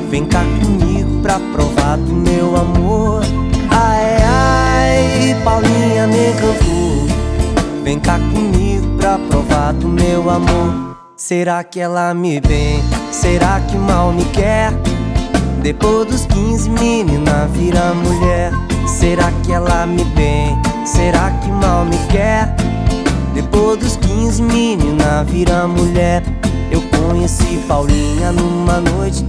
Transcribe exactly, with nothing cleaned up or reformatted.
Vem cá comigo pra provar do meu amor. Ai, ai, Paulinha, nega, eu vou. Vem cá comigo pra provar do meu amor. Será que ela me vem? Será que mal me quer? Depois dos quinze, menina vira mulher. Será que ela me vem? Será que mal me quer? Depois dos quinze, menina vira mulher. Eu conheci Paulinha numa noite